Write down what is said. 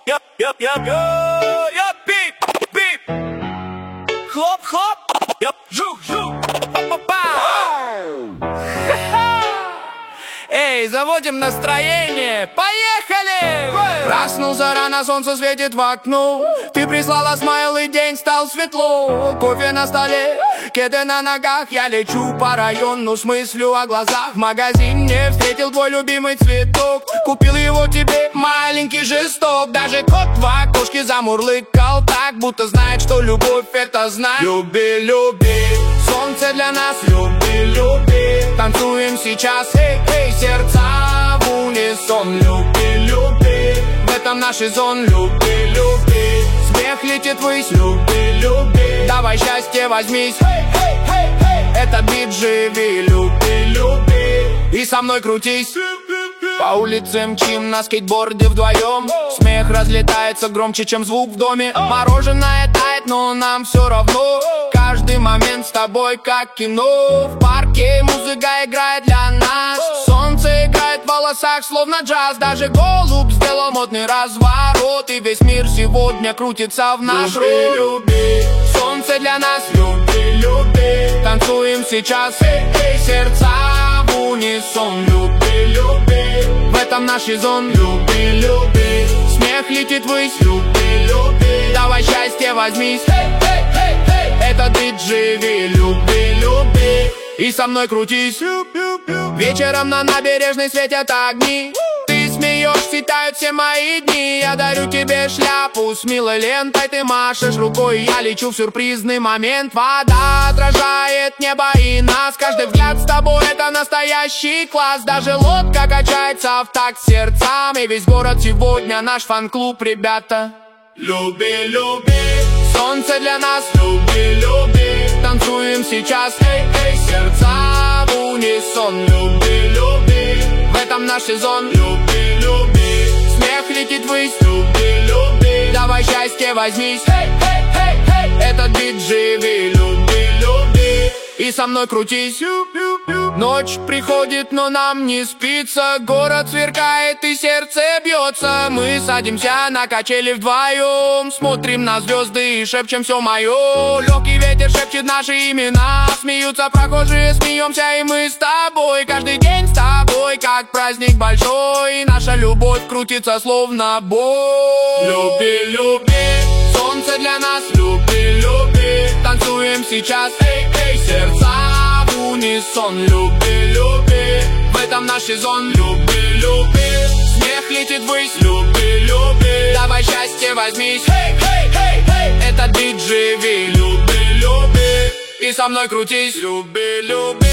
Бип. Хлоп. Жух. Эй, заводим настроение. Поехали! Проснулся рано, солнце светит в окно. Ты прислала смайл, и день стал светло. Кофе на столе, кеды на ногах. Я лечу по району с мыслью о глазах. В магазине встретил твой любимый цветок. Купил его тебе, маленький жесток. Даже кот в окошке замурлыкал так, будто знает, что любовь это знак. Люби, солнце для нас, люби. Танцуем сейчас, эй, сердца в унисон. Люби, в этом наш сезон. Люби, смех летит ввысь. Люби, давай счастье возьмись. Этот бит живи, люби, и со мной крутись. По улице мчим на скейтборде вдвоем. Смех разлетается громче, чем звук в доме. Мороженое тает, но нам все равно. Каждый момент с тобой как кино. В парке музыка играет для нас. Солнце играет в волосах, словно джаз. Даже голубь сделал модный разворот. И весь мир сегодня крутится в наш рот. Люби, солнце для нас, люби. Танцуем сейчас, эй, сердца в унисон. Люби, в этом наш сезон. Люби, смех летит ввысь. Люби, давай счастье возьмись. Этот бит живи, люби, и со мной крутись. Вечером на набережной светят огни. Ты смеешься, тают все мои дни. Я дарю тебе шляпу с милой лентой. Ты машешь рукой, я лечу в сюрпризный момент. Вода отражает небо и нас. Каждый взгляд с тобой это настоящий класс. Даже лодка качается в такт сердцам. И весь город сегодня наш фан-клуб, ребята. Люби, солнце для нас, люби. Танцуем сейчас, эй, сердца в унисон. Люби, в этом наш сезон. Люби, смех летит ввысь. Люби, давай счастье возьмись. Этот бит живи, люби, и со мной крутись. Ночь приходит, но нам не спится. Город сверкает и сердце бьется. Мы садимся на качели вдвоем. Смотрим на звезды и шепчем все мое. Легкий ветер шепчет наши имена. Смеются прохожие, смеемся и мы с тобой. Каждый день с тобой, как праздник большой. Наша любовь крутится словно бой. Люби, солнце для нас, люби. Танцуем сейчас, эй, сердца в унисон. Люби, в этом наш сезон. Люби, смех летит ввысь. Люби, давай счастье возьмись. Этот бит живи, люби, и со мной крутись. Люби.